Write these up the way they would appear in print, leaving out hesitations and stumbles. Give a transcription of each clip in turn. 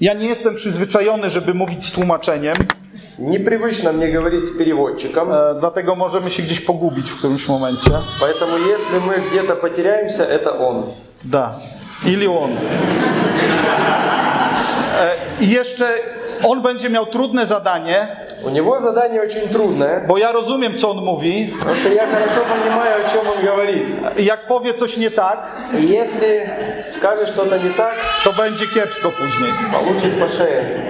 Ja nie jestem przyzwyczajony, żeby mówić z tłumaczeniem. Непривычно мне говорить с переводчиком. Dlatego możemy się gdzieś pogubić w którymś momencie. Поэтому если мы где-то потеряемся, это он. Da. Ili on. I jeszcze on będzie miał trudne zadanie. У него задание очень трудное. Bo ja rozumiem, co on mówi. Потому что я хорошо понимаю, о чем он говорит. I jak powie coś nie tak, И если скажет что-то не так, to będzie kiepsko później. получит по шее.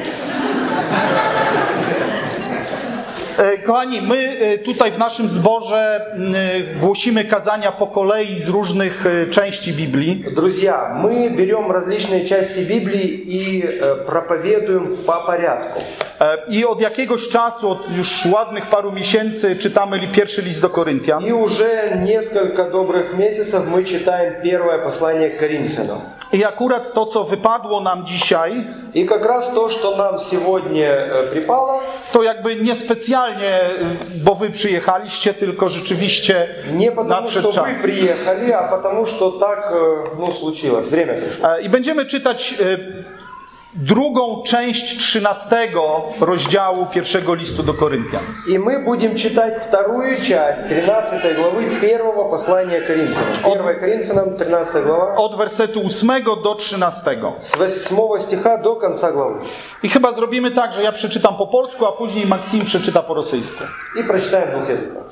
Kochani, my tutaj w naszym zborze głosimy kazania po kolei z różnych części Biblii. Друзья, мы берем различные части Библии и проповедуем по порядку. I od jakiegoś czasu, od już ładnych paru miesięcy czytamy pierwszy list do Koryntian. И уже несколько добрых месяцев мы читаем первое послание к Коринфянам. I akurat to, co wypadło nam dzisiaj, И как раз то, что нам сегодня припало, to jakby niespecjalnie, bo wy przyjechaliście, tylko rzeczywiście не потому, nadszedł что czas. вы приехали, а потому, что так случилось. Время пришло. I będziemy czytać drugą część 13 rozdziału pierwszego listu do Koryntian. И мы будем читать вторую часть 13 главы первого послания Коринфянам. 1 Коринфянам, 13 глава. Od wersetu 8 do 13. С 8 стиха до конца главы. I chyba zrobimy tak, że ja przeczytam po polsku, a później Maksim przeczyta po rosyjsku. И прочитаем в двух языках.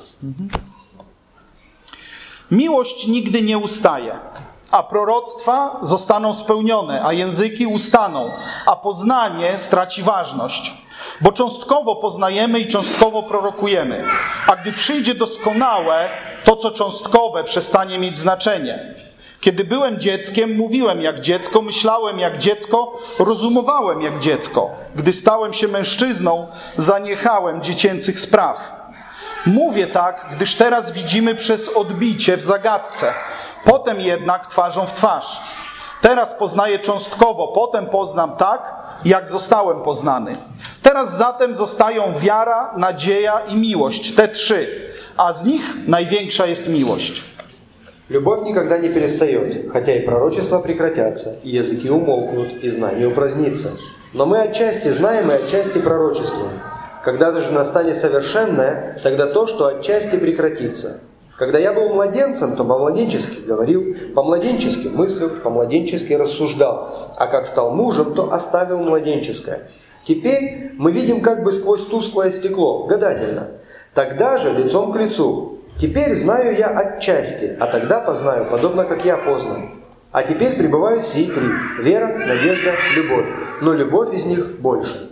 Miłość nigdy nie ustaje, a proroctwa zostaną spełnione, a języki ustaną, a poznanie straci ważność. Bo cząstkowo poznajemy i cząstkowo prorokujemy. A gdy przyjdzie doskonałe, to co cząstkowe przestanie mieć znaczenie. Kiedy byłem dzieckiem, mówiłem jak dziecko, myślałem jak dziecko, rozumowałem jak dziecko. Gdy stałem się mężczyzną, zaniechałem dziecięcych spraw. Mówię tak, gdyż teraz widzimy przez odbicie w zagadce. Potem jednak twarzą w twarz. Teraz poznaję cząstkowo, potem poznam tak, jak zostałem poznany. Teraz zatem zostają wiara, nadzieja i miłość, te trzy, a z nich największa jest miłość. Любовь никогда не перестает, хотя и пророчества прекратятся, и языки умолкнут, и знание упразднится. Но мы отчасти знаем и отчасти пророчествуем. Когда же настанет совершенное, тогда то, что отчасти прекратится. Когда я был младенцем, то по-младенчески говорил, по-младенчески мыслил, по-младенчески рассуждал, а как стал мужем, то оставил младенческое. Теперь мы видим как бы сквозь тусклое стекло, гадательно. Тогда же лицом к лицу. Теперь знаю я отчасти, а тогда познаю, подобно как я познан. А теперь пребывают сии три: вера, надежда, любовь. Но любовь из них больше.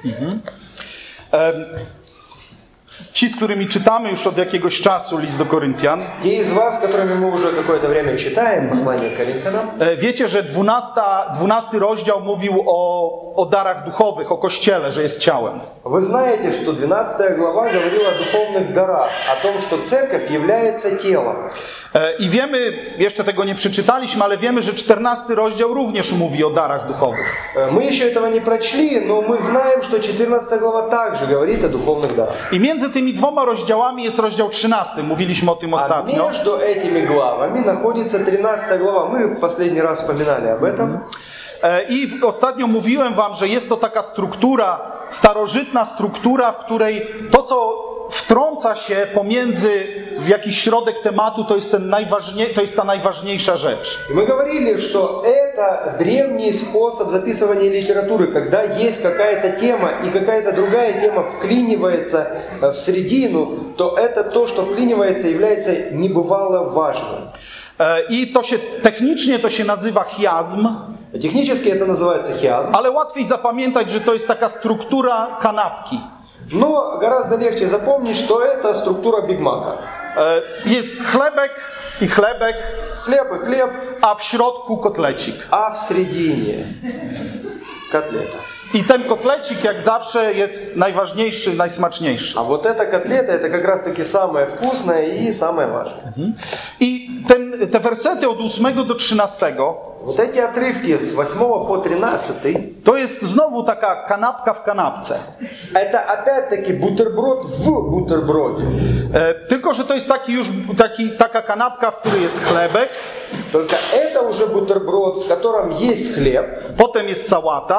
Ci, z którymi czytamy już od jakiegoś czasu list do Koryntian, Те из вас, с которыми мы уже какое-то время читаем послание к Коринфянам, wiecie, że 12 rozdział mówił o darach duchowych, o Kościele, że jest ciałem. вы знаете, что 12 глава говорила о духовных дарах, о том, что церковь является телом. I wiemy, jeszcze tego nie przeczytaliśmy, ale wiemy, że 14 rozdział również mówi o darach duchowych. Мы еще этого не прочли, но мы знаем, что 14 глава также говорит о духовных дарах. I między tymi dwoma rozdziałami jest rozdział 13. Mówiliśmy o tym А ostatnio. между этими главами находится 13 глава. Мы в последний раз вспоминали об этом. I ostatnio mówiłem wam, że jest to taka struktura, starożytna struktura, w której to, co wtrąca się pomiędzy w jakiś środek tematu, to jest ta najważniejsza rzecz. И мы говорили, что это древний способ записывания литературы, когда есть какая-то тема и какая-то другая тема вклинивается в середину, то это то, что вклинивается, является небывало важным. I to się technicznie to się nazywa chiazm. Технически это называется хиазм. Ale łatwiej zapamiętać, że to jest taka struktura kanapki. Но гораздо легче запомнить, что это структура Биг Мака. Jest chlebek i chlebek, Хлеб и хлеб, a w środku kotlecik. а в середине котлета. I ten kotlecik jak zawsze jest najważniejszy, najsmaczniejszy. А вот эта котлета, это как раз таки самое вкусное и самое важное. I te wersety od 8 do 13 Вот эти отрывки с 8 по 13, to jest znowu taka kanapka w kanapce. это опять-таки бутерброд в бутерброде. Tylko, że to jest taka kanapka, w której jest chlebek, Только это уже бутерброд, в котором есть хлеб, potem jest sałata,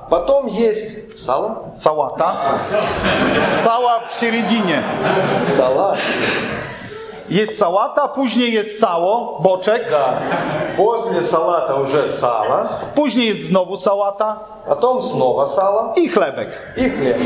Потом есть сало. sałata. Sała w середиnie. Салат. Jest sałata, później jest sało, boczek, Да. После салата уже сало. później jest znowu sałata Потом снова сало i chlebek. и хлеб.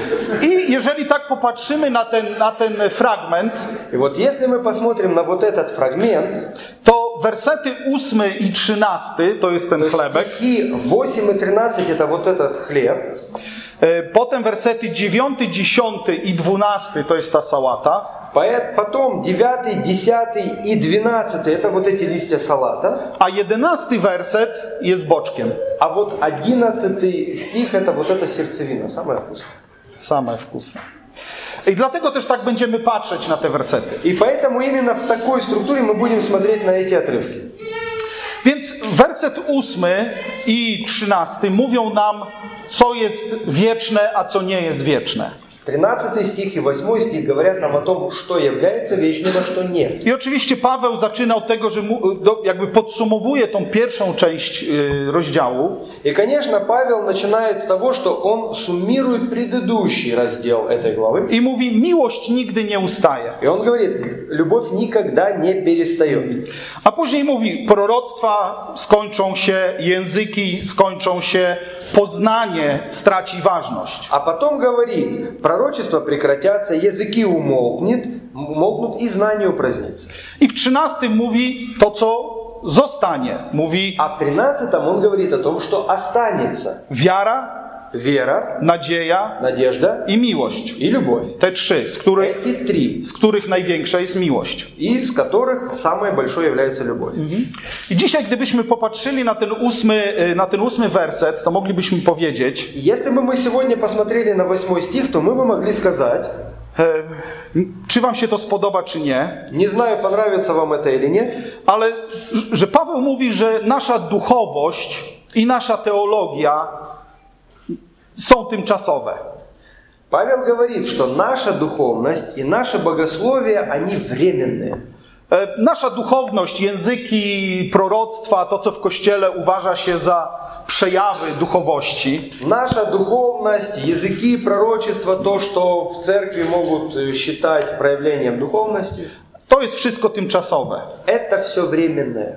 I jeżeli tak popatrzymy na ten fragment, И вот если мы посмотрим на вот этот фрагмент, to wersety 8 i 13 to jest ten chlebek, стихи 8 и 13 это вот этот хлеб. potem wersety 9, 10 i 12 to jest ta sałata, Потом 9, 10 и 12 это вот эти листья салата. a 11 werset jest boczkiem. А вот 11 стих это вот эта сердцевина, самая вкусная. Same wkusne. I dlatego też tak będziemy patrzeć na te wersety. И поэтому именно в такой структуре мы будем смотреть на эти отрывки. Więc werset 8 i 13 mówią nam, co jest wieczne, a co nie jest wieczne. 13 стих и 8 стих говорят нам о том, что является вечным, а что нет. I oczywiście Paweł zaczyna od tego, że jakby podsumowuje tą pierwszą część rozdziału. И, конечно, Павел начинает с того, что он суммирует предыдущий раздел этой главы. I mówi, miłość nigdy nie ustaje. И он говорит, любовь никогда не перестает. A później mówi, proroctwa skończą się, języki skończą się, poznanie straci ważność. А потом говорит, пророчества прекратятся, языки умолкнут и знание упразднится. I w 13 mówi to, co zostanie. Mówi А в 13 он говорит о том, что останется wiara, вера, nadzieja надежда i miłość. и любовь. Te trzy, Эти три, z których największa jest miłość. из которых самое большое является любовь. I dzisiaj, gdybyśmy popatrzyli na ten ósmy werset, to moglibyśmy powiedzieć, Если бы мы сегодня посмотрели на 8 стих, то мы бы могли сказать, czy wam się to spodoba, czy nie, не знаю, понравится вам это или нет, ale że Paweł mówi, że nasza duchowość i nasza teologia są tymczasowe. Павел говорит, что наша духовность и наше богословие, они временные. Nasza duchowność, języki, proroctwa, to co w Kościele uważa się za przejawy duchowości, Наша духовность, языки, пророчества, то, что в церкви могут считать проявлением духовности, to jest wszystko tymczasowe. это все временное.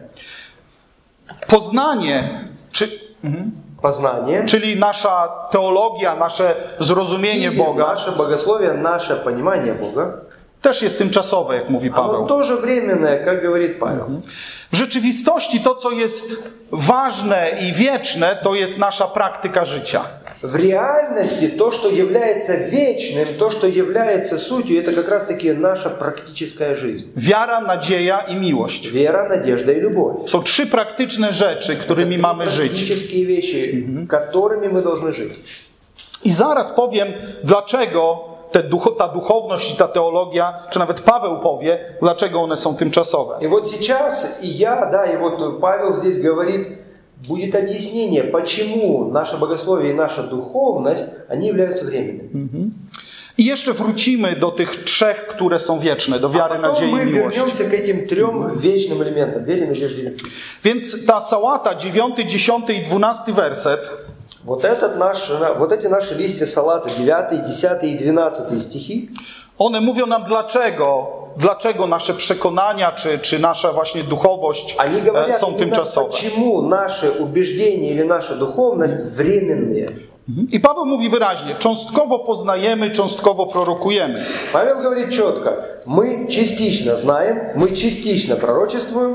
Poznanie, Познание, czyli nasza teologia, nasze zrozumienie или Boga, наше богословие, наше понимание Бога, też jest tymczasowe, jak mówi оно Paweł. тоже временное, как говорит Павел. W rzeczywistości to, co jest ważne i wieczne, to jest nasza praktyka życia. В реальности то, что является вечным, то, что является сутью, это как раз-таки наша практическая жизнь. Wiara, nadzieja i miłość. Вера, надежда и любовь. Są trzy praktyczne rzeczy, którymi mamy żyć. Практические вещи, которыми мы должны жить. I zaraz powiem, dlaczego ta duchowność i ta teologia, czy nawet Paweł powie, dlaczego one są tymczasowe. И вот сейчас и я, и вот Павел здесь говорит, будет объяснение, почему наше богословие и наша духовность, они являются временными. I jeszcze wrócimy do tych trzech, które są wieczne, do wiary, Потом nadziei мы i miłości. вернемся к этим трем вечным элементам, вере, надежде и любви. Więc ta sałata, 9, 10 i 12 werset, Вот эти наши листья салата, 9, 10 и 12 стихи, one mówią nam dlaczego nasze przekonania, czy nasza właśnie duchowość они говорят są именно, tymczasowe. почему наши убеждения или наша духовность временные. I Paweł mówi wyraźnie, cząstkowo poznajemy, cząstkowo prorokujemy. Павел говорит четко, мы частично знаем, мы частично пророчествуем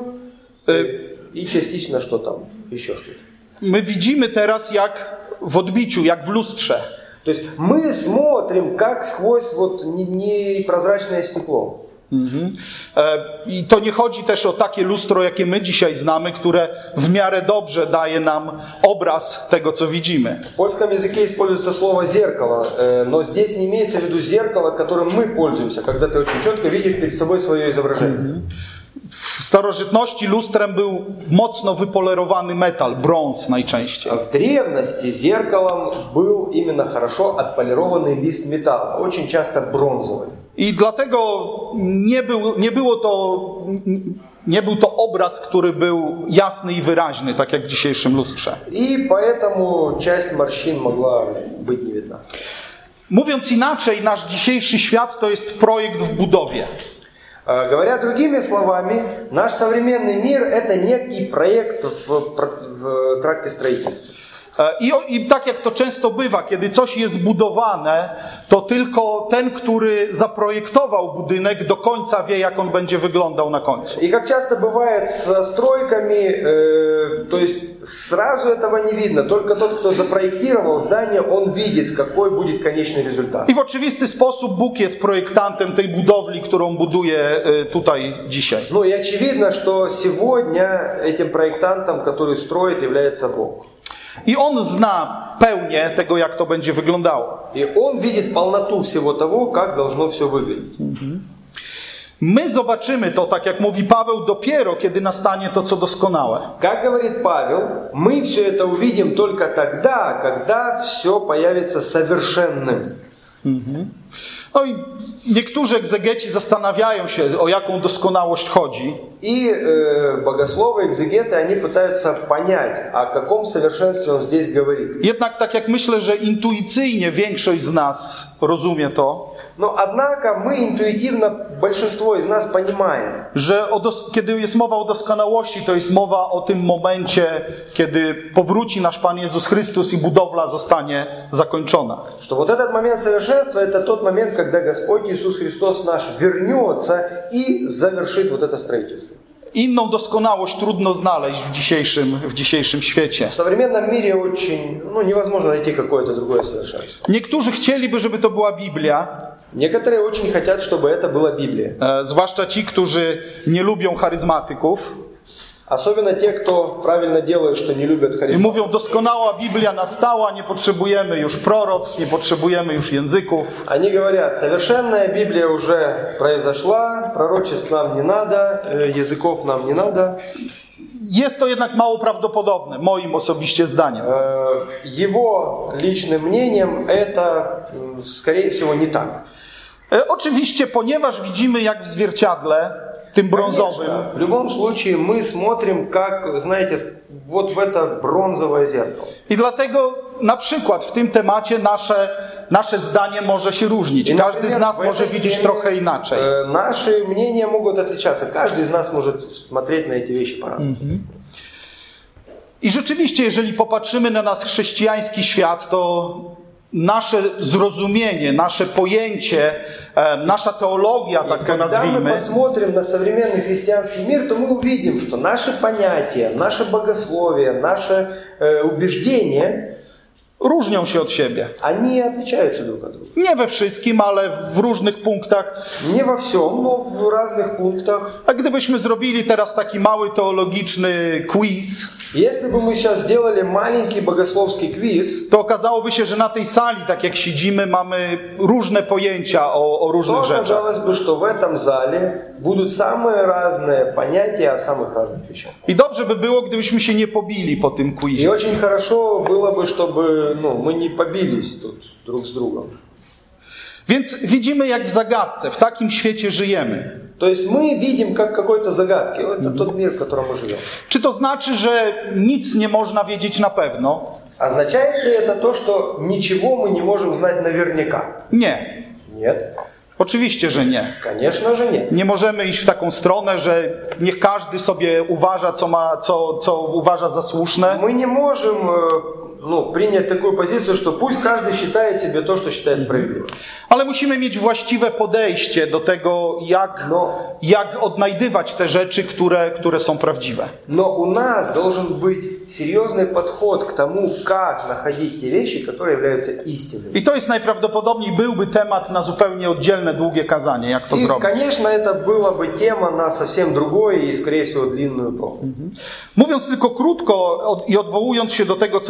и частично что там, еще что-то. My widzimy teraz jak w odbiciu, jak w lustrze. То есть мы смотрим, как сквозь вот непрозрачное стекло. I to nie chodzi też o takie lustro, jakie my dzisiaj znamy, które w miarę dobrze daje nam obraz tego, co widzimy. В польском языке используется слово «зеркало», но здесь не имеется в виду зеркало, которым мы пользуемся, когда ты очень четко видишь перед собой свое изображение. W starożytności lustrem był mocno wypolerowany metal, brąz najczęściej. В древности зеркалом был именно хорошо отполированный лист металла, очень часто бронзовый. I dlatego nie było to Nie był to obraz, który był jasny i wyraźny, tak jak w dzisiejszym lustrze. И поэтому часть морщин могла быть не видна. Mówiąc inaczej, nasz dzisiejszy świat to jest projekt w budowie. Говоря другими словами, наш современный мир – это некий проект в тракте строительства. I tak jak to często bywa, kiedy coś jest budowane, to tylko ten, który zaprojektował budynek, do końca wie, jak on będzie wyglądał na końcu. И как часто бывает со стройками, то есть сразу этого не видно. Только тот, кто запроектировал здание, он видит, какой будет конечный результат. I w oczywisty sposób Bóg jest projektantem tej budowli, którą buduje tutaj dzisiaj. Ну и очевидно, что сегодня этим проектантом, который строит, является Бог. I On zna pełnię tego, jak to będzie wyglądało. И Он видит полноту всего того, как должно все выглядеть. My zobaczymy to, tak jak mówi Paweł, dopiero kiedy nastanie to, co doskonałe. Как говорит Павел, мы все это увидим только тогда, когда все появится совершенным. No i niektórzy egzegeci zastanawiają się, o jaką doskonałość chodzi. И богословы, экзегеты, они пытаются понять, о каком совершенстве он здесь говорит. Jednak tak jak myślę, że intuicyjnie większość z nas rozumie to, Но однако мы интуитивно, большинство из нас понимаем, że kiedy jest mowa o doskonałości, to jest mowa o tym momencie, kiedy powróci nasz Pan Jezus Chrystus i budowla zostanie zakończona. что вот этот момент совершенства – это тот момент, когда Господь Иисус Христос наш вернется и завершит вот это строительство. Inną doskonałość trudno znaleźć w dzisiejszym świecie. В современном мире очень, невозможно найти какое-то другое совершенство. Niektórzy chcieliby, żeby to była Biblia. Некоторые очень хотят, чтобы это была Библия. Zwłaszcza ci, którzy nie lubią charyzmatyków. Особенно те, кто правильно делает, что не любят I харизму. mówią, doskonała Biblia nastała, nie potrzebujemy już proroctw, nie potrzebujemy już języków. Они говорят, совершенная Библия уже произошла, пророчеств нам не надо, языков нам не надо. Jest to jednak mało prawdopodobne, moim osobiście zdaniem. Его личным мнением это, скорее всего, не так. Oczywiście, ponieważ widzimy jak w zwierciadle, tym brązowym, В любом случае мы смотрим, как, знаете, вот в это бронзовое зеркало. i dlatego na przykład w tym temacie nasze zdanie może się różnić. Każdy z nas może widzieć trochę inaczej. Наши мнения могут отличаться. Каждый из нас может смотреть на эти вещи по-разному. I rzeczywiście, jeżeli popatrzymy na nasz chrześcijański świat, to nasze zrozumienie, nasze pojęcie, nasza teologia, tak to Когда мы nazwijmy, посмотрим на современный христианский мир, то мы увидим, что наши понятия, наше богословие, наши убеждения, różnią się od siebie. они отличаются друг от друга. Nie we wszystkim, ale w różnych punktach. Не во всем, но в разных пунктах. A gdybyśmy zrobili teraz taki mały teologiczny quiz, Если бы мы сейчас сделали маленький богословский квиз, to okazałoby się, że na tej sali, tak jak siedzimy, mamy różne pojęcia o różnych то rzeczach. оказалось бы, что в этом зале будут самые разные понятия о самых разных вещах. I dobrze by było, gdybyśmy się nie pobili po tym И quizie. очень хорошо было бы, чтобы мы не побились тут друг с другом. Więc widzimy, jak w zagadce, w takim świecie żyjemy. То есть мы видим как какой-то загадки. Это тот мир, в котором мы живем. Czy to znaczy, że nic nie można wiedzieć na pewno? Означает ли это то, что ничего мы не можем знать наверняка? Nie. Нет. Oczywiście, że nie. Конечно же нет. Nie możemy iść w taką stronę, że niech każdy sobie uważa, co uważa za słuszne. Мы не можем принять такую позицию, что пусть каждый считает себе то, что считает справедливым. Ale musimy mieć właściwe podejście do tego, jak odnajdywać te rzeczy, które są prawdziwe. Но у нас должен быть серьезный подход к тому, как находить те вещи, которые являются истинными. I to jest najprawdopodobniej byłby temat na zupełnie oddzielne, długie kazanie, jak to И, zrobić. конечно, это была бы тема на совсем другое и, скорее всего, длинную проповедь. Mówiąc tylko krótko i odwołując się do tego, co Paweł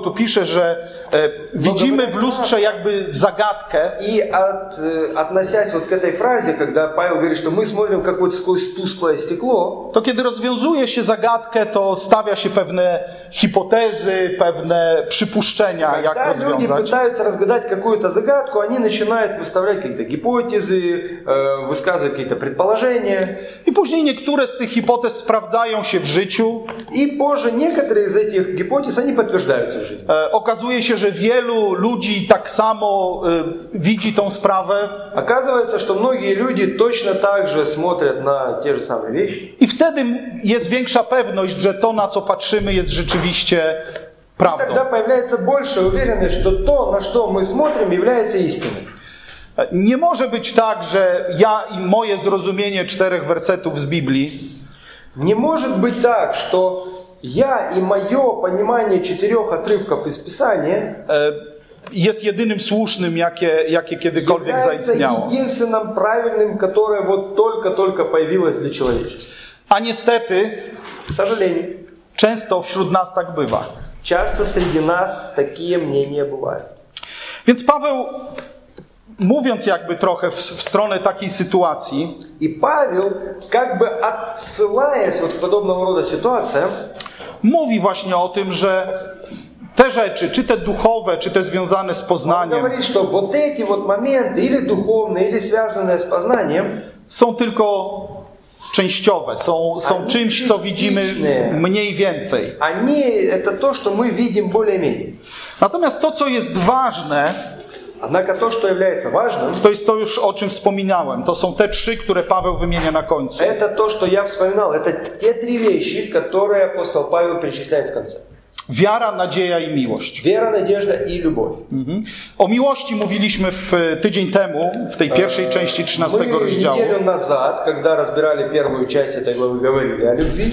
tu pisze, że widzimy w lustrze jakby w zagadkę. И относясь вот к этой фразе, когда Павел говорит, что мы смотрим как вот сквозь тусклое стекло, To kiedy rozwiązuje się zagadkę, to stawia się pewne hipotezy, pewne przypuszczenia, jak когда люди rozwiązać. пытаются разгадать какую-то загадку, они начинают выставлять какие-то гипотезы, высказывать какие-то предположения. I później niektóre z tych hipotez sprawdzają się w życiu. И позже некоторые из этих гипотез, они подтверждаются в жизни. Okazuje się, że wielu ludzi tak samo widzi tą sprawę. Оказывается, что многие люди точно так же смотрят на те же самые вещи. I wtedy jest większa pewność, że to, na co patrzymy, jest rzeczywiście prawdą. Тогда появляется большая уверенность, что то, на что мы смотрим, является истиной. Nie może być tak, że ja i moje zrozumienie 4 wersetów z Biblii Не может быть так, что я и мое понимание 4 отрывков из Писания jest jedynym słusznym, jakie kiedykolwiek является zaistniało. единственным правильным, которое вот только-только появилось для человечества. A niestety К сожалению, często wśród nas tak bywa. часто среди нас такие мнения бывают. Więc Paweł, mówiąc jakby trochę w stronę takiej sytuacji, И Павел, как бы отсылаясь вот к подобного рода ситуациям, mówi właśnie o tym, że te rzeczy, czy te duchowe, czy te związane z он poznaniem, говорит, что вот эти вот моменты, или духовные, или связанные с познанием, są tylko częściowe, są czymś, co widzimy mniej więcej. они это то, что мы видим более-менее. Natomiast to, co jest ważne, Однако то, что является важным, to jest to już, o czym wspominałem. To są te 3, które Paweł wymienia na końcu. это то, что я вспоминал. Это те 3 вещи, которые апостол Павел перечисляет в конце. Wiara, nadzieja i miłość. Вера, надежда и любовь. O miłości mówiliśmy tydzień temu, w tej pierwszej części 13 Мы rozdziału. неделю назад, когда разбирали первую часть этой главы, говорили о любви.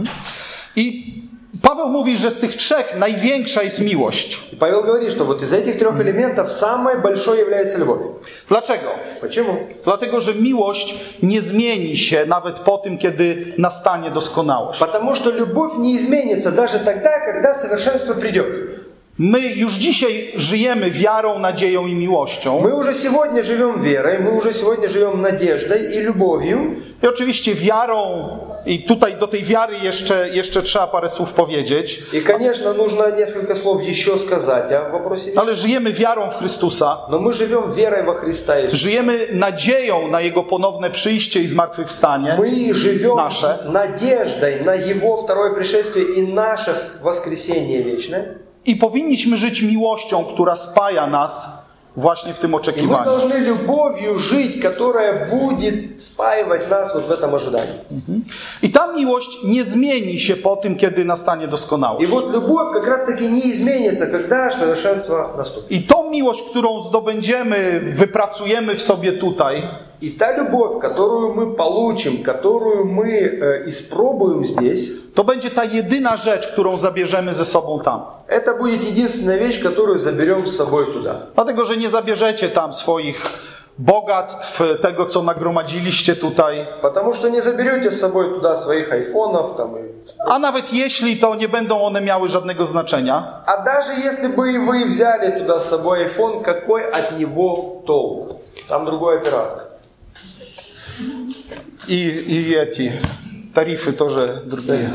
I Paweł mówi, że z tych 3 największa jest miłość. И Павел говорит, что вот из этих 3 элементов самой большой является любовь. Dlaczego? Почему? Dlatego, że miłość nie zmieni się nawet po tym, kiedy nastanie doskonałość. Потому что любовь не изменится даже тогда, когда совершенство придет. My już dzisiaj żyjemy wiarą, nadzieją i miłością. Мы уже сегодня живем верой, мы уже сегодня живем надеждой и любовью. I oczywiście wiarą, i tutaj do tej wiary jeszcze trzeba parę słów powiedzieć, И, конечно, нужно несколько слов еще сказать о вопросе. ale żyjemy wiarą w Chrystusa, Но мы живем верой во Христа Иисуса. żyjemy nadzieją na Jego ponowne przyjście i zmartwychwstanie Мы живем nasze. надеждой на Его второе пришествие и наше воскресение вечное. I powinniśmy żyć miłością, która spaja nas właśnie w tym И мы oczekiwaniu. должны любовью жить, которая будет спаивать нас вот в этом ожидании. I ta miłość nie zmieni się po tym, kiedy nastanie И doskonałość. вот любовь как раз таки не изменится, когда совершенство наступит. I tą miłość, którą zdobędziemy, wypracujemy w sobie tutaj, И та любовь, которую мы получим, которую мы испробуем здесь, to będzie ta jedyna rzecz, którą zabierzemy ze sobą tam. это будет единственная вещь, которую заберем с собой туда. Dlatego, że nie zabierzecie tam swoich bogactw, tego, co nagromadziliście tutaj. Потому что не заберете с собой туда своих айфонов. Там, A nawet jeśli, to nie będą one miały żadnego znaczenia. А даже если бы вы взяли туда с собой iPhone, какой от него толк? Там другой оператор. I эти taryfy тоже drugie.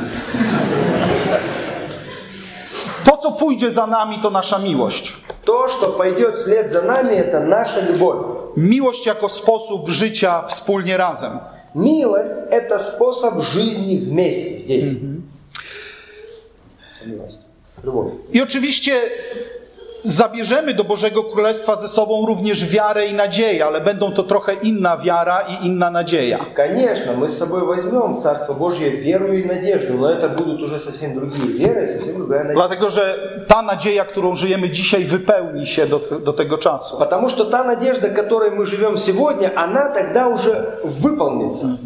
To, co pójdzie za nami, to nasza miłość. То, что пойдет вслед за нами, это наша любовь. Miłość jako sposób życia wspólnie razem. Милость – это способ жизни вместе здесь. Милость. Любовь. I oczywiście zabierzemy do Bożego Królestwa ze sobą również wiarę i nadzieję, ale będą to trochę inna wiara i inna nadzieja. Конечно, мы с собой возьмем в Царство Божье веру и надежду, но это будут уже совсем другие веры и совсем другая надежда. Dlatego, że ta nadzieja, którą żyjemy dzisiaj, wypełni się do tego czasu. Потому что та надежда, которой мы живем сегодня, она тогда уже выполнится.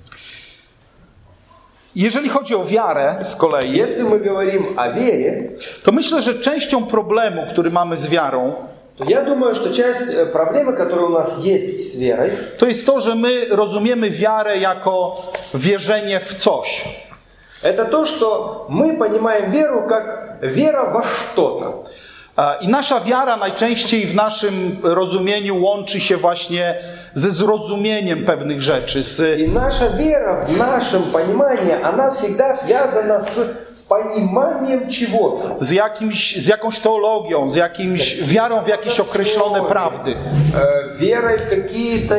Jeżeli chodzi o wiarę z kolei, Если мы говорим о вере, to myślę, że częścią problemu, który mamy z wiarą, то я думаю, что часть проблемы, которая у нас есть с верой, to jest to, że my rozumiemy wiarę jako wierzenie w coś. Это то, что мы понимаем веру как вера во что-то. I nasza wiara najczęściej w naszym rozumieniu łączy się właśnie ze zrozumieniem pewnych rzeczy. И наша вера в нашем понимании, она всегда связана с пониманием чего-то. Z jakąś teologią, wiarą w jakieś określone prawdy. Верой в какие-то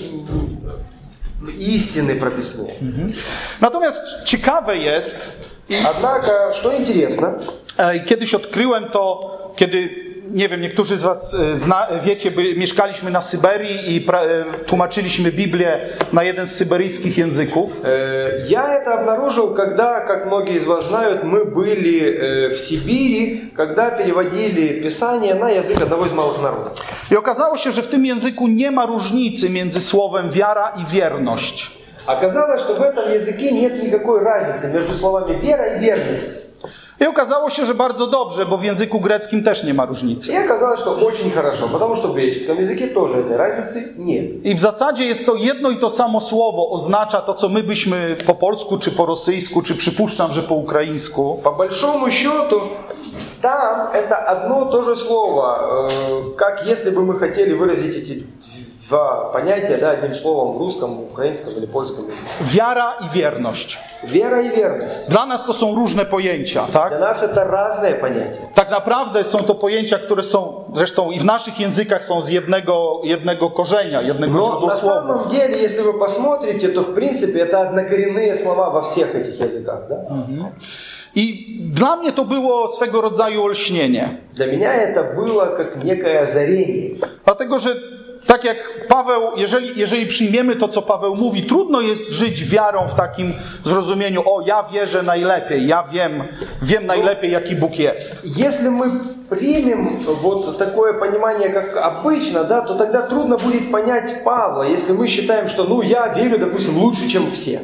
истины прописные. Natomiast ciekawe jest, Однако, что интересно, kiedyś odkryłem to, kiedy, nie wiem, niektórzy z was wiecie, mieszkaliśmy na Syberii i tłumaczyliśmy Biblię na jeden z syberyjskich języków. Я это обнаружил, когда, как многие из вас знают, мы были в Сибири, когда переводили Писание на язык одного из малых народов. I okazało się, że w tym języku nie ma różnicy między słowem wiara i wierność. Оказалось, что в этом языке нет никакой разницы между словами вера и верность. I okazało się, że bardzo dobrze, bo w języku greckim też nie ma różnicy. И оказалось, что очень хорошо, потому что в греческом языке тоже этой разницы нет. I w zasadzie jest to jedno i to samo słowo, oznacza to, co my byśmy po polsku, czy po rosyjsku, czy przypuszczam, że po ukraińsku. По большому счету, там это одно то же слово, как если бы мы хотели выразить эти два понятия, да, одним словом в русском, украинском или польском языке. Wiara i wierność. Вера и верность. Dla nas to są różne pojęcia, tak? Для нас это разные понятия. Tak naprawdę są to pojęcia, które są, zresztą i w naszych językach są z jednego korzenia, jednego Но на źródłosłowa. самом деле, если вы посмотрите, то в принципе это однокоренные слова во всех этих языках. Да? I dla mnie to było swego rodzaju olśnienie. Для меня это было как некое озарение. Dlatego, że tak jak Paweł, jeżeli przyjmiemy to, co Paweł mówi, trudno jest żyć wiarą w takim zrozumieniu, o, ja wierzę najlepiej, ja wiem najlepiej, jaki Bóg jest. Если мы примем вот такое понимание, как обычно, да, то тогда трудно будет понять Павла, если мы считаем, что, я верю, допустим, лучше, чем все.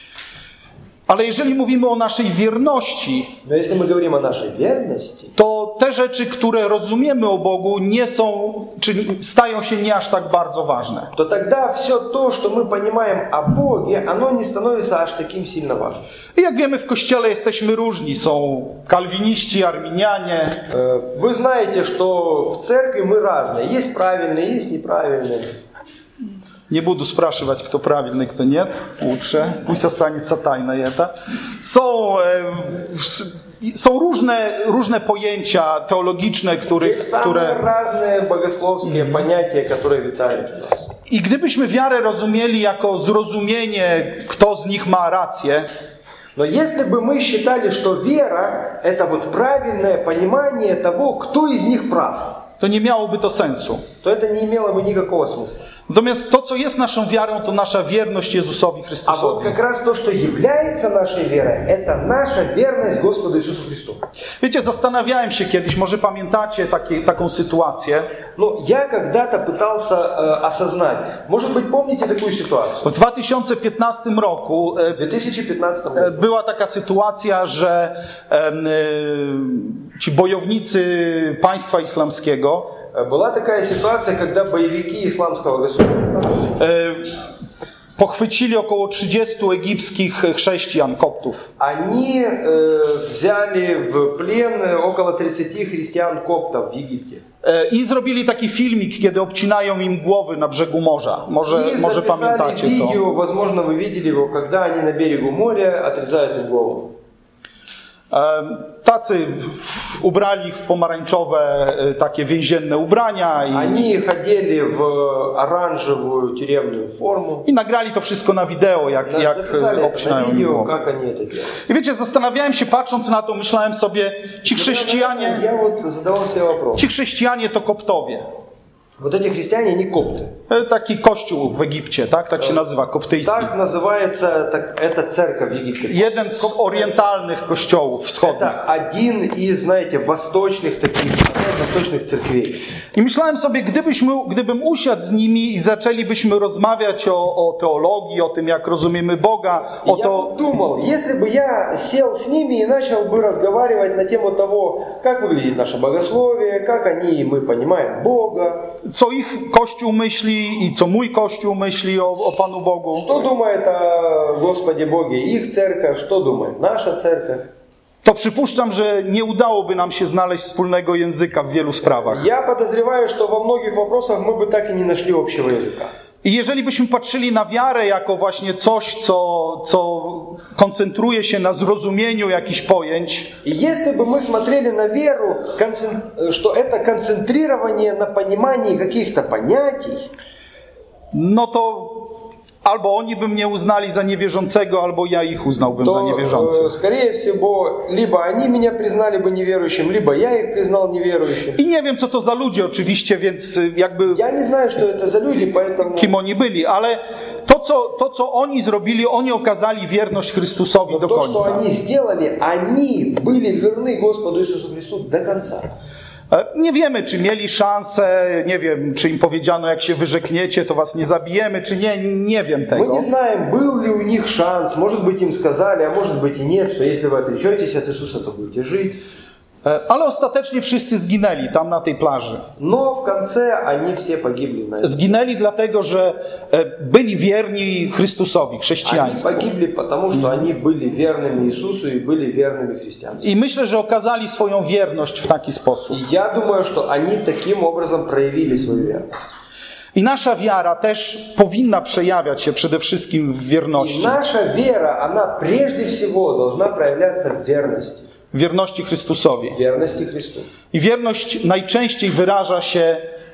Ale jeżeli mówimy o naszej wierności, Но если мы говорим о нашей верности, to te rzeczy, które rozumiemy o Bogu, nie są, czy stają się nie aż tak bardzo ważne. то тогда все то, что мы понимаем о Боге, оно не становится аж таким сильно важным. I jak wiemy, w Kościele jesteśmy różni. Są kalwiniści, arminianie. Вы знаете, что в церкви мы разные. Есть правильные, есть неправильные. Nie budu spрашивать, kto prawilny, kto nie. Лучше. Пусть останется тайной это. Są różne pojęcia teologiczne, Есть самые разные богословские понятия, которые витают у нас. I gdybyśmy wiarę rozumieli jako zrozumienie, kto z nich ma rację, Но если бы мы считали, что вера – это вот правильное понимание того, кто из них прав, to nie miałoby to sensu. то это не имело бы никакого смысла. Natomiast to, co jest naszą wiarą, to nasza wierność Jezusowi А вот Chrystusowi. как раз то, что является нашей верой, это наша верность Господу Иисусу Христу. Wiecie, zastanawiałem się kiedyś, może pamiętacie taką sytuację. Я когда-то пытался осознать, может быть, помните такую ситуацию? W 2015 roku В 2015 году była taka sytuacja, że ci bojownicy państwa islamskiego была такая ситуация, когда боевики исламского государства pochwycili około 30 egipskich chrześcijan, koptów. они взяли в плен около 30 христиан-коптов в Египте. I zrobili taki filmik, kiedy obcinają im głowy na brzegu morza. Może pamiętacie to. видео, возможно, вы видели его, когда они на берегу моря отрезают им голову. Tacy ubrali ich w pomarańczowe takie więzienne ubrania Они ходили в оранжевую тюремную форму. i nagrali to wszystko na wideo, jak Записали это на obcinają im видео, głowy. как они это делают. I wiecie, zastanawiałem się, patrząc na to, myślałem sobie, ci Я вот задавал себе вопрос. chrześcijanie to koptowie. Вот эти христиане, они копты. Taki kościół w Egipcie, tak się nazywa, koptyjski. Так называется эта церковь в Египте. Jeden z orientalnych kościołów wschodnich. Это один из, знаете, восточных церквей. I myślałem sobie, gdybym usiadł z nimi i zaczęlibyśmy rozmawiać o teologii, o tym, jak rozumiemy Boga, o Я to, думал, если бы я сел с ними и начал бы разговаривать на тему того, как выглядит наше богословие, как мы понимаем Бога, co ich Kościół myśli i co mój Kościół myśli o Panu Bogu. Что думает о Господе Боге их церковь, что думает наша церковь? To przypuszczam, że nie udałoby nam się znaleźć wspólnego języka w wielu sprawach. Я подозреваю, что во многих вопросах мы бы так и не нашли общего языка. I jeżeli byśmy patrzyli na wiarę jako właśnie coś, co koncentruje się na zrozumieniu jakichś pojęć, И если бы мы смотрели на веру, что это концентрирование на понимании каких-то понятий, no to albo oni by mnie uznali za niewierzącego, albo ja ich uznałbym za то, niewierzących. скорее всего, либо они меня признали бы неверующим, либо я их признал неверующим. I nie wiem, co to za ludzie oczywiście, więc jakby Я не знаю, что это за люди, поэтому... kim oni byli, ale to, co oni zrobili, oni okazali wierność Chrystusowi do То, что końca. они сделали, они были верны Господу Иисусу Христу до конца. Nie wiemy, czy mieli szansę, nie wiem, czy im powiedziano, jak się wyrzekniecie, to was nie zabijemy, czy nie, nie wiem Мы tego. не знаем, был ли у них шанс, может быть им сказали, а может быть и нет, что если вы отречетесь от Иисуса, то будете жить. Ale ostatecznie wszyscy zginęli tam na tej plaży. Но в конце они все погибли на этом. Zginęli dlatego, że byli wierni Chrystusowi, Они chrześcijaństwu. погибли, потому что они были верными Иисусу и были верными христианам. I myślę, że okazali swoją wierność w taki sposób. И я думаю, что они таким образом проявили свою верность. I nasza wiara też powinna przejawiać się przede wszystkim w И wierności. наша вера, она прежде всего должна проявляться в верности. W wierności Chrystusowi. Верности Христу. I wierność najczęściej wyraża się,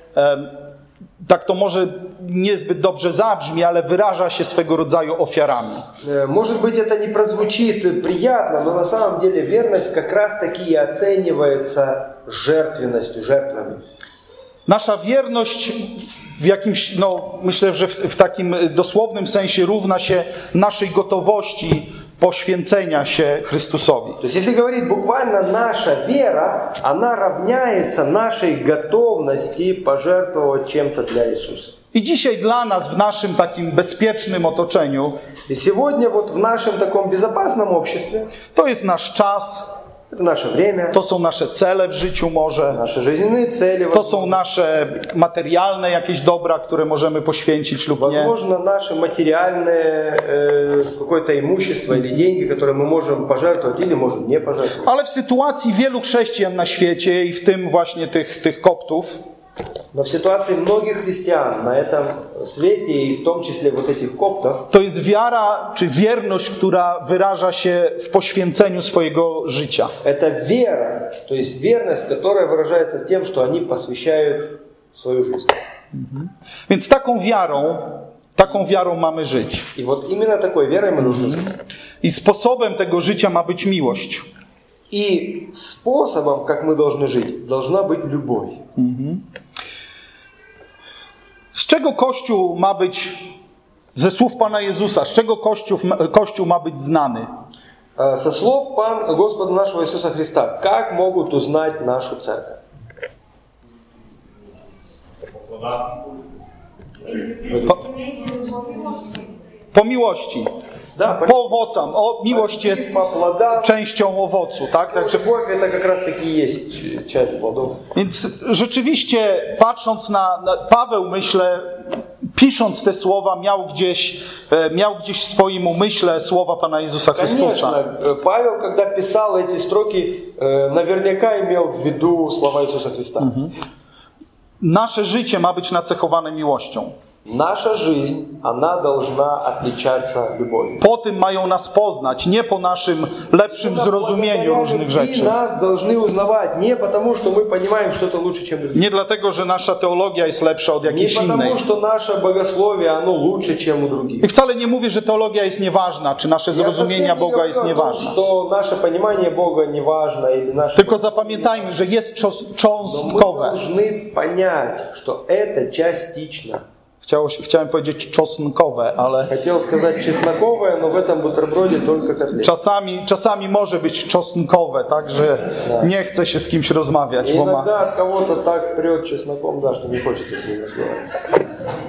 tak to może niezbyt dobrze zabrzmi, ale wyraża się swego rodzaju ofiarami. Может быть, это не прозвучит приятно, но на самом деле верность как раз-таки и оценивается жертвенностью, жертвами. Nasza wierność w jakimś, myślę, że w takim dosłownym sensie równa się naszej gotowości poświęcenia się Chrystusowi. То есть, если говорить буквально, наша вера, она равняется нашей готовности пожертвовать чем-то для Иисуса. I dzisiaj dla nas w naszym takim bezpiecznym otoczeniu И сегодня вот в нашем таком безопасном обществе, to jest nasz czas, это наше время, to są nasze cele w życiu może, наши жизненные цели, to są nasze materialne jakieś dobra, które możemy poświęcić lub nie. возможно, наше материальное какое-то имущество или деньги, которые мы можем пожертвовать или можем не пожертвовать. Ale w sytuacji wielu chrześcijan na świecie i w tym właśnie tych koptów, Но в ситуации многих христиан на этом свете, и в том числе вот этих коптов, to jest wiara czy wierność, która wyraża się w poświęceniu swojego życia. это вера, то есть верность, которая выражается тем, что они посвящают свою жизнь. Więc taką wiarą mamy żyć. И вот именно такой верой мы должны жить. I sposobem tego życia ma być miłość. И способом, как мы должны жить, должна быть любовь. Z czego Kościół ma być, ze słów Pana Jezusa, z czego Kościół ma być znany? Со слов Господа нашего Иисуса Христа, как могут узнать нашу церковь? Po miłości. Да, Po owocom. Miłość jest по плодам. częścią owocu, tak? Także, Любовь это как раз таки и есть часть плодов. więc rzeczywiście patrząc na Paweł, myślę, pisząc te słowa, miał gdzieś w swoim umyśle słowa Pana Jezusa Chrystusa. Конечно, Павел, когда писал эти строки, наверняка имел в виду слова Иисуса Христа. Nasze życie ma być nacechowane miłością. Наша жизнь, она должна отличаться любовью. Po tym mają nas poznać, nie po naszym lepszym zrozumieniu różnych rzeczy. Нас должны узнавать не потому, что мы понимаем что-то лучше, чем другие. Nie dlatego, że nasza teologia jest lepsza od Не jakiejś innej. потому, что наше богословие, оно лучше, чем у других. I wcale nie mówię, że teologia jest nieważna, czy nasze zrozumienia Boga jest nieważne. Что наше понимание Бога не важно или наше. Tylko zapamiętajmy, że jest Но мы cząstkowe. должны понять, что это частично. Chciałem powiedzieć czosnkowe, ale Хотел сказать чесноковое, но в этом бутерброде только котлет. czasami może być czosnkowe, tak, że nie chce się z kimś rozmawiać, И bo ma... иногда от кого-то так прет чесноком, да, что не хочется с ним разговаривать.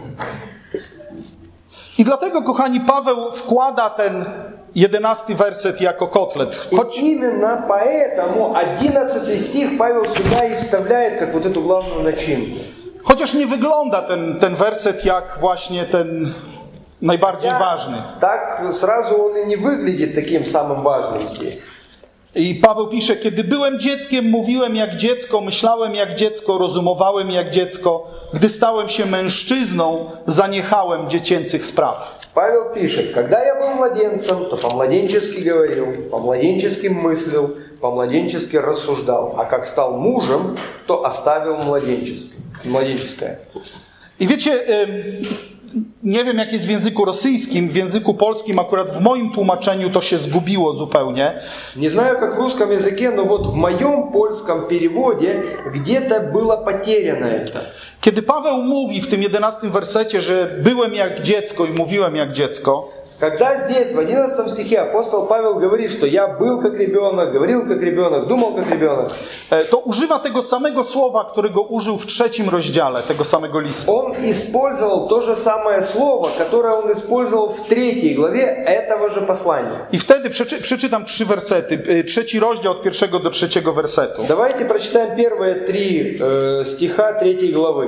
I dlatego, kochani, Paweł wkłada ten 11 werset jako kotlet. И именно поэтому 11 стих Павел сюда и вставляет как вот эту главную начинку. Chociaż nie wygląda ten werset jak właśnie ten najbardziej ważny. Так сразу он и не выглядит таким самым важным здесь. I Paweł pisze, kiedy byłem dzieckiem, mówiłem jak dziecko, myślałem jak dziecko, rozumowałem jak dziecko. Gdy stałem się mężczyzną, zaniechałem dziecięcych spraw. Павел пишет, когда я был младенцем, то по-младенчески говорил, по-младенчески мыслил, по-младенчески рассуждал, а как стал мужем, то оставил младенческое. I wiecie, nie wiem jak jest w języku rosyjskim, w języku polskim akurat w moim tłumaczeniu to się zgubiło zupełnie. Не знаю, как в русском языке, но вот в моем польском переводе где-то было потеряно это. Kiedy Paweł mówi w tym 11 wersecie, że byłem jak dziecko i mówiłem jak dziecko, Когда здесь, в 11 стихе, апостол Павел говорит, что я был как ребенок, говорил как ребенок, думал как ребенок, to używa tego samego słowa, którego użył w 3 rozdziale tego samego listu. он использовал то же самое слово, которое он использовал в 3 главе этого же послания. I wtedy przeczytam 3 wersety, 3 rozdział od 1 do 3 wersetu. Давайте прочитаем первые 3 стиха 3 главы.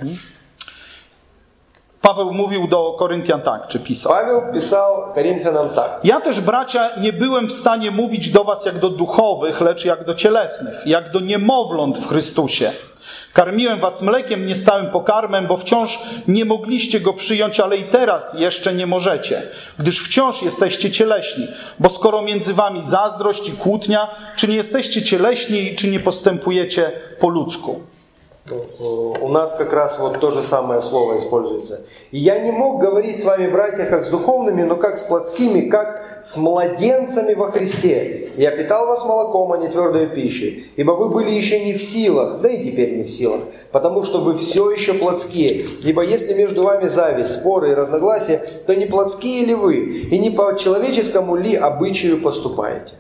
Paweł mówił do Koryntian tak, czy pisał. Павел писал Коринфянам так. Ja też, bracia, nie byłem w stanie mówić do was jak do duchowych, lecz jak do cielesnych, jak do niemowląt w Chrystusie. Karmiłem was mlekiem, nie stałym pokarmem, bo wciąż nie mogliście go przyjąć, ale i teraz jeszcze nie możecie, gdyż wciąż jesteście cieleśni. Bo skoro między wami zazdrość i kłótnia, czy nie jesteście cieleśni, czy nie postępujecie po ludzku? У нас как раз вот то же самое слово используется. И я не мог говорить с вами, братья, как с духовными, но как с плотскими, как с младенцами во Христе. Я питал вас молоком, а не твердой пищей, ибо вы были еще не в силах, да и теперь не в силах, потому что вы все еще плотские. Ибо если между вами зависть, споры и разногласия, то не плотские ли вы, и не по человеческому ли обычаю поступаете?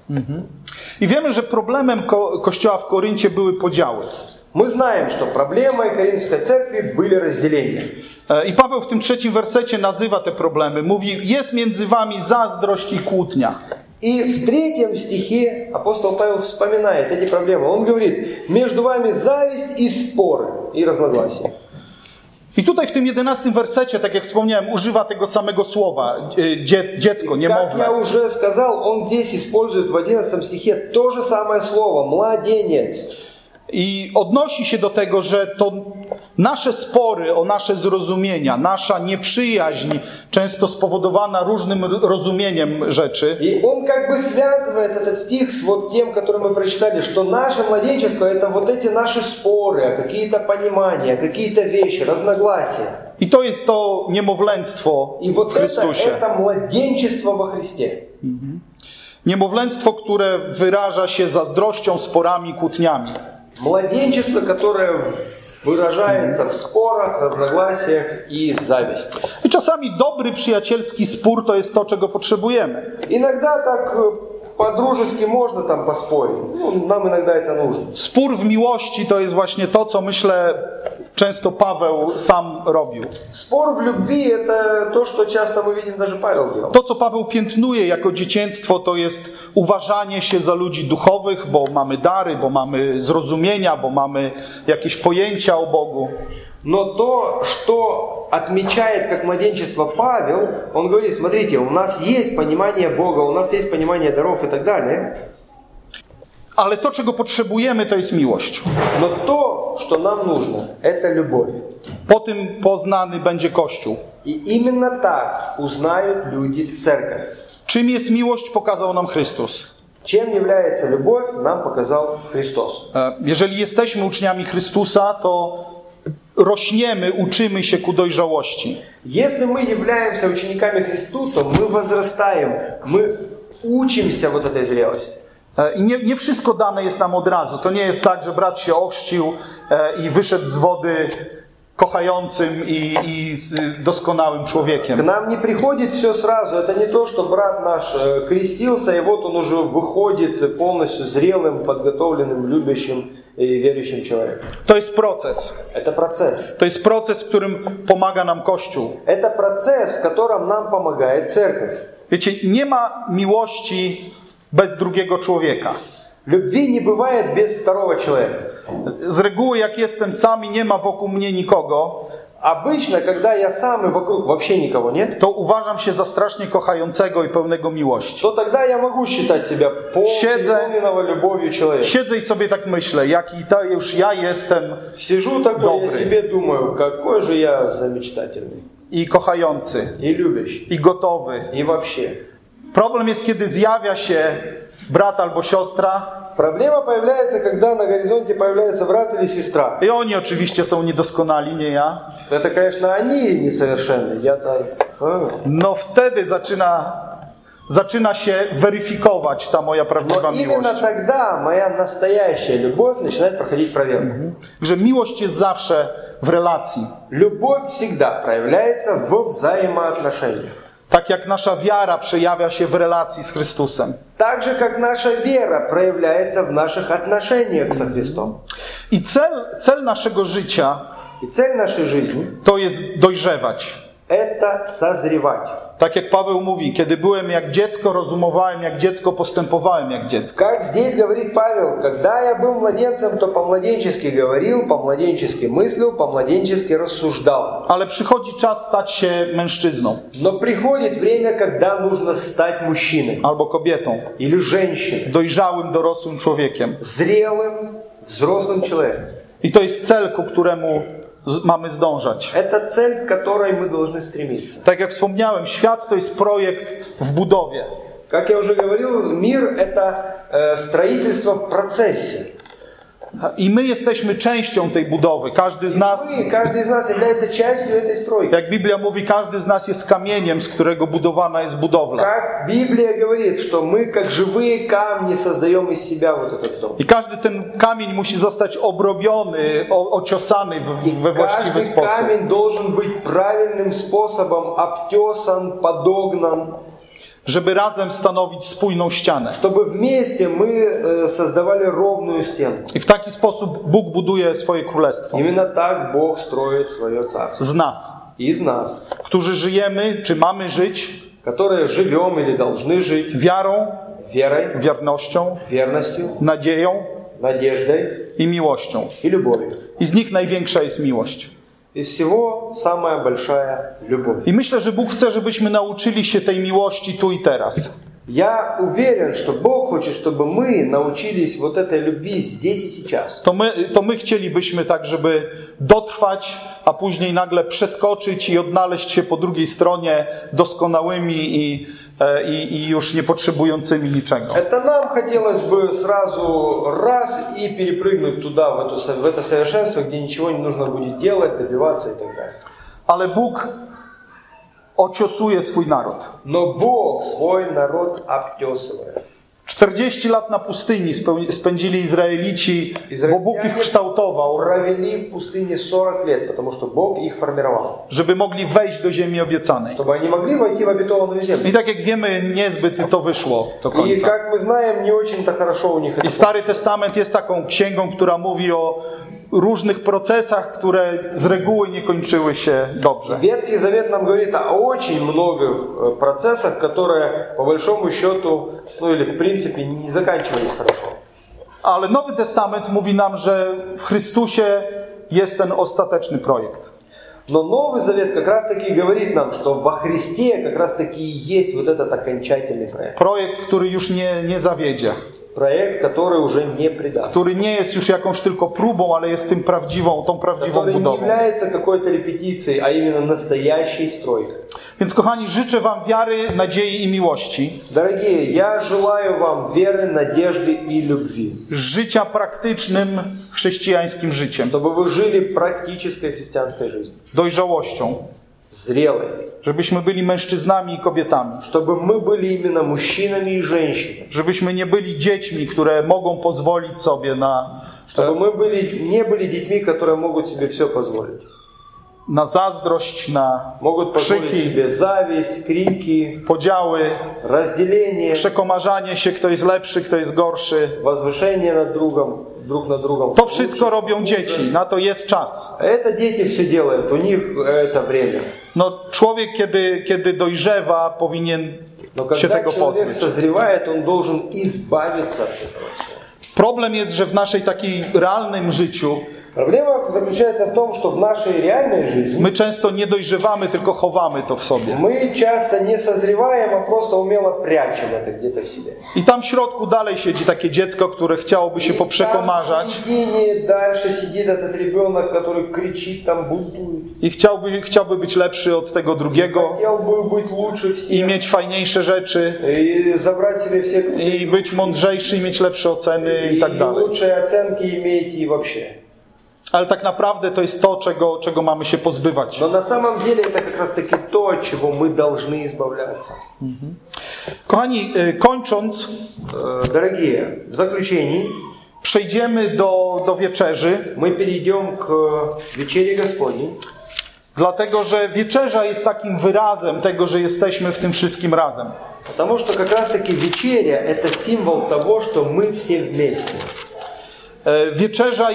I wiemy, że problemem Kościoła w Koryncie były podziały. Мы знаем, что проблемой Коринфской церкви были разделения. I Paweł w tym 3 wersecie nazywa te problemy. Mówi, jest między wami zazdrość i kłótnia. И в 3 стихе апостол Павел вспоминает эти проблемы. Он говорит, между вами зависть и споры, и разногласия. I tutaj w tym 11 wersecie, tak jak wspomniałem, używa tego samego słowa, dziecko, niemowlę. Как я уже сказал, он здесь использует в 11 стихе то же самое слово, младенец. I odnosi się do tego, że to nasze spory o nasze zrozumienia, nasza nieprzyjaźń, często spowodowana różnym rozumieniem rzeczy. И он как бы связывает этот стих с вот тем, который мы прочитали, что наше младенчество это вот эти наши споры, какие-то понимания, какие-то вещи, разногласия. I to jest to niemowlęctwo И вот w Chrystusie. это младенчество во Христе. Niemowlęctwo, które wyraża się zazdrością, sporami, kłótniami. Младенчество, которое выражается в спорах, разногласиях и зависти. I czasami dobry, przyjacielski spór to jest to, czego potrzebujemy. Иногда так по-дружески можно там поспорить. Ну, нам иногда это нужно. Spór w miłości to jest właśnie to, co myślę często Paweł sam robił. Спор в любви – это то, что часто мы видим, даже Павел делал. To, co Paweł piętnuje jako dzieciństwo, to jest uważanie się za ludzi duchowych, bo mamy dary, bo mamy zrozumienia, bo mamy jakieś pojęcia o Bogu. Но то, что отмечает как младенчество Павел, он говорит, смотрите, у нас есть понимание Бога, у нас есть понимание даров и так далее. Ale to, czego potrzebujemy, to jest miłość. Но то, что нам нужно, это любовь. Po tym poznany będzie Kościół. И именно так узнают люди церковь. Czym jest miłość, pokazał nam Chrystus. Чем является любовь, нам показал Христос. Jeżeli jesteśmy uczniami Chrystusa, to rośniemy, uczymy się ku dojrzałości. Если мы являемся учениками Христа, то мы возрастаем, мы учимся вот этой зрелости. I nie wszystko dane jest nam od razu. To nie jest tak, że brat się ochrzcił i wyszedł z wody kochającym i doskonałym człowiekiem. К нам не приходит все сразу. Это не то, что брат наш крестился, и вот он уже выходит полностью зрелым, подготовленным, любящим и верующим человеком. To jest proces. Это процесс. To jest proces, w którym pomaga nam Kościół. Это процесс, в котором нам помогает церковь. Wiecie, nie ma miłości bez drugiego człowieka. Любви не бывает без второго человека. Z reguły jak jestem sam i nie ma wokół mnie nikogo, Обычно, когда я сам и вокруг вообще никого нет, to uważam się za strasznie kochającego i pełnego miłości. то тогда я могу считать себя переполненного любовью человека. Siedzę i sobie tak myślę, jaki to już ja jestem Сижу такой, Добрый. я себе думаю, какой же я замечательный. i kochający, И любящий. i gotowy. И вообще. Problem jest, kiedy zjawia się brat albo siostra Проблема появляется, когда на горизонте появляется брат или сестра. i oni oczywiście są niedoskonali, nie ja. Это, конечно, они несовершенны. Я-то... No wtedy zaczyna się weryfikować ta moja prawdziwa Но именно miłość. тогда моя настоящая любовь начинает проходить проверку. Że miłość jest zawsze w relacji. Любовь всегда проявляется в взаимоотношениях. Tak jak nasza wiara przejawia się w relacji z Chrystusem. Так же, как наша вера проявляется в наших отношениях со Христом. I cel naszego życia И цель нашей жизни to jest dojrzewać. – это созревать. Tak jak Paweł mówi, kiedy byłem jak dziecko, rozumowałem jak dziecko, postępowałem jak dziecko. Как здесь говорит Павел, когда я был младенцем, то по-младенчески говорил, по-младенчески мыслил, по-младенчески рассуждал. Ale przychodzi czas stać się mężczyzną Но приходит время, когда нужно стать мужчиной albo kobietą, или женщиной, dojrzałym, dorosłym człowiekiem. зрелым, взрослым человеком. I to jest cel, ku któremu mamy zdążać. Это цель, к которой мы должны стремиться. Tak jak wspomniałem, świat to jest projekt w budowie. Как я уже говорил, мир – это строительство в процессе. I my jesteśmy częścią tej budowy. Każdy z nas, Каждый из нас является частью этой стройки. jak Biblia mówi, każdy z nas jest kamieniem, z którego budowana jest budowla. Как Библия говорит, что мы, как живые камни, создаем из себя вот этот дом. I każdy ten kamień musi zostać obrobiony, ociosany we właściwy Каждый sposób. камень должен быть правильным способом обтесан, подогнан, Żeby razem stanowić spójną ścianę. чтобы вместе мы создавали ровную стену. I w taki sposób Bóg buduje swoje królestwo. Именно так Бог строит свое царство. Z nas, Из нас, którzy żyjemy, czy mamy żyć которые живем или должны жить wiarą, верой, wiernością, верностью, nadzieją надеждой i miłością. и любовью. I z nich największa jest miłość. Из всего самая большая любовь. I myślę, że Bóg chce, żebyśmy nauczyli się tej miłości tu i teraz. Я уверен, что Бог хочет, чтобы мы научились вот этой любви здесь и сейчас. To my chcielibyśmy tak, żeby dotrwać, a później nagle przeskoczyć i odnaleźć się po drugiej stronie doskonałymi i już nie potrzebującymi niczego. Это нам хотелось бы сразу раз и перепрыгнуть туда, в это совершенство, где ничего не нужно будет делать, добиваться и так далее. Ale Bóg ociosuje swój naród. Но Бог свой народ обтесывает. 40 lat na pustyni spędzili Izraelici, bo Bóg ich kształtował, Провели в пустыне 40 лет, потому что Бог их формировал. żeby mogli wejść do ziemi obiecanej. Чтобы они могли войти в обетованную землю. I tak jak wiemy, niezbyt to wyszło do И końca. как мы знаем, не очень-то хорошо у них I это. Stary Testament jest taką księgą, która mówi o różnych procesach, które z reguły nie kończyły się dobrze. Ветхий Завет нам говорит о очень многих процессах, которые по большому счету, ну или в принципе не заканчивались хорошо. Ale Nowy Testament mówi nam, że w Chrystusie jest ten ostateczny projekt. Но Новый Завет как раз таки говорит нам, что во Христе как раз таки есть вот этот окончательный проект. Projekt, który już nie zawiedzie. Проект, который уже не предаст. Który nie jest już jakąś tylko próbą, ale jest tą prawdziwą Который не budową. является какой-то репетицией, а именно настоящей стройкой. Więc kochani, życzę wam wiary, nadziei i miłości. Dорогие, я желаю вам веры, надежды и любви. Życia praktycznym chrześcijańskim życiem. Чтобы вы жили практической христианской жизнью. Dojrzałością. Зрелой. Żebyśmy byli mężczyznami i kobietami. Чтобы мы были именно мужчинами и женщинами. Żebyśmy nie byli dziećmi, które mogą pozwolić sobie na Чтобы мы не были детьми, которые могут себе все позволить. na zazdrość, na Могут позволить krzyki, себе зависть, крики, podziały, разделение, przekomarzanie się, kto jest lepszy, kto jest gorszy. возвышение друг над другом. To wszystko robią dzieci, na to jest czas. Это дети все делают, у них это время. No, człowiek, kiedy dojrzewa, powinien Но się когда tego человек pozbyć. созревает, он должен избавиться от этого всего. Problem jest, że w naszej takiej realnym życiu Проблема заключается в том, что в нашей реальной жизни my często nie dojrzewamy, tylko chowamy to w sobie. мы часто не созреваем, а просто умело прячем это где-то в себе. I tam w środku dalej siedzi takie dziecko, które chciałoby się poprzekomarzać В середине дальше сидит этот ребенок, который кричит, там бунтует. i chciałby być lepszy od tego drugiego Хотел бы быть лучше i всех. mieć fajniejsze rzeczy И забрать себе все i być mądrzejszy i mieć lepsze oceny i tak dalej. лучшие оценки иметь и вообще. Ale tak naprawdę to jest to, czego mamy się pozbywać. Но на самом деле это как раз таки то, от чего мы должны избавляться. Kochani, kończąc, Дорогие, в заключении przejdziemy do wieczerzy, мы перейдем к вечере Господней, dlatego że wieczerza jest takim wyrazem tego, że jesteśmy w tym wszystkim razem. потому что как раз таки вечеря это символ того, что мы все вместе. Wieczerza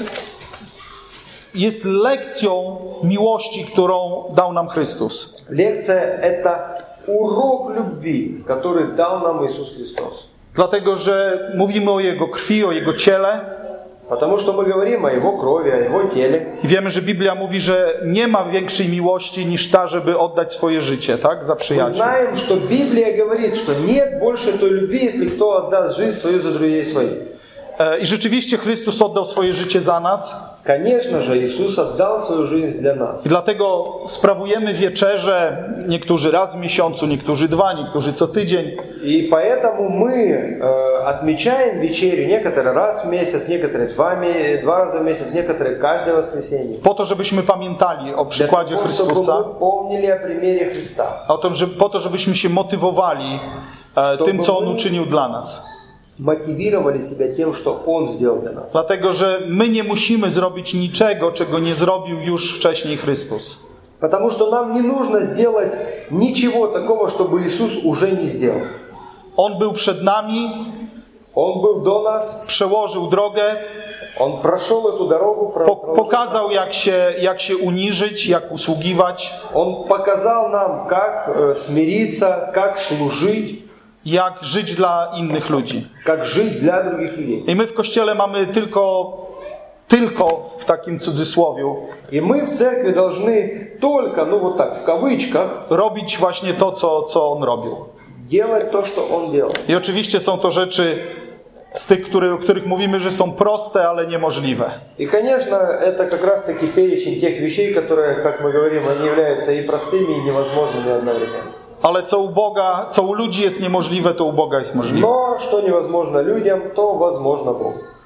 jest lekcją miłości, którą dał nam Chrystus. Лекция это урок любви, который дал нам Иисус Христос. Dlatego, że mówimy o Jego krwi, o Jego ciele Потому что мы говорим о Его крови, о Его теле. i wiemy, że Biblia mówi, że nie ma większej miłości niż ta, żeby oddać swoje życie, tak, za Мы przyjaciół. знаем, что Библия говорит, что нет больше той любви, если кто отдаст жизнь свою за друзей своих. I rzeczywiście Chrystus oddał swoje życie za nas. Конечно же, Иисус отдал свою жизнь для нас. I dlatego sprawujemy wieczerze, niektórzy raz w miesiącu, niektórzy dwa, niektórzy co tydzień. И поэтому мы отмечаем вечерю некоторые раз в месяц, некоторые два раза в месяц, некоторые каждое воскресенье. Po to, żebyśmy pamiętali o przykładzie Для того, чтобы Chrystusa. мы помнили о примере Христа. Po to, żebyśmy się motywowali tym, co On uczynił dla nas. Мотивировали себя тем, что Он сделал для нас. Dlatego, że my nie musimy zrobić niczego, czego nie zrobił już wcześniej Chrystus. Потому что нам не нужно сделать ничего такого, чтобы Иисус уже не сделал. On był przed nami, Он был до нас, przełożył drogę, Он прошел эту дорогу, pokazał jak się uniżyć, jak usługiwać, Он показал нам, как смириться, как служить, jak żyć dla innych ludzi. как жить для других людей. I my w Kościele mamy tylko w takim cudzysłowiu И мы в церкви должны только, ну вот так, в кавычках, robić właśnie to, co On robił. делать то, что Он делал. I oczywiście są to rzeczy z tych, o których mówimy, że są proste, ale niemożliwe. И, конечно, это как раз-таки перечень тех вещей, которые, как мы говорим, они являются и простыми, и невозможными одновременно. Ale co u ludzi jest niemożliwe, to u Boga jest możliwe. Но что невозможно людям, то возможно Богу.